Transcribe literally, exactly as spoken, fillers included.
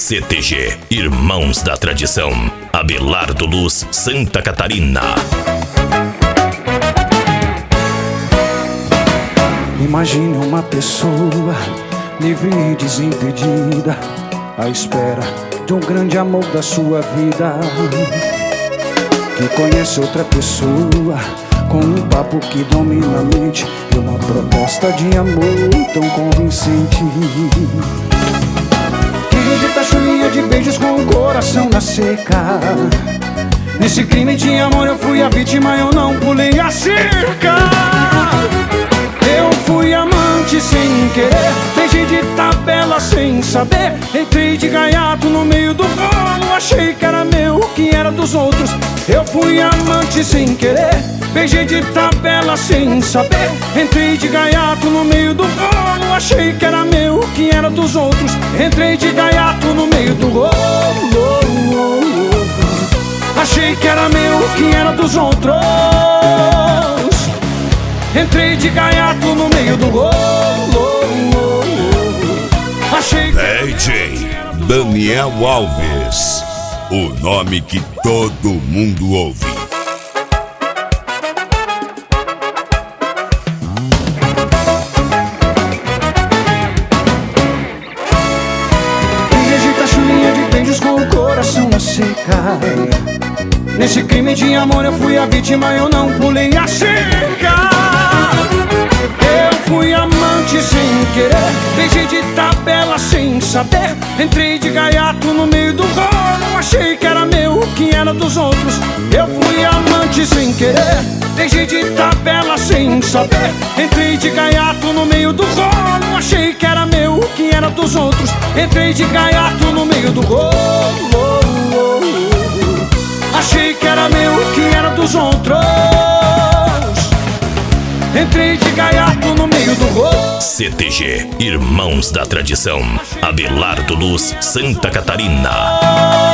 C T G, Irmãos da Tradição, Abelardo Luz, Santa Catarina. Imagine uma pessoa livre e desimpedida, à espera de um grande amor da sua vida, que conhece outra pessoa com um papo que domina a mente e uma proposta de amor tão convincente, que rejeita a chuvinha de beijos com o coração na seca. Nesse crime de amor eu fui a vítima, eu não pulei a cerca. Eu fui amante sem querer, beijei de tabela sem saber, entrei de gaiato no meio do rolo, achei que era meu, que era dos outros. Eu fui amante sem querer, beijei de tabela sem saber, entrei de gaiato no meio do rolo, achei que era meu, que era dos outros. Entrei de gaiato no meio do rolo, achei que era meu, que era dos outros. Entrei de gaiato no meio do rolo, achei que D J Daniel Alves, o nome que todo mundo ouve. E rejeita a chuvinha de beijos com o coração na seca. Nesse crime de amor eu fui a vítima, eu não pulei a cerca. Eu fui amante sem querer, beijei de tabela sem saber, entrei de gaiato no meio do rolo, achei que era meu, que era dos outros. Eu fui amante sem querer, beijei de tabela sem saber, entrei de gaiato no meio do rolo, achei que era meu, que era dos outros. Entrei de gaiato no meio do rolo, achei que era meu, que era dos outros. Entrei de gaiato no meio do rolo. C T G, Irmãos da Tradição, Abelardo Luz, Santa Catarina.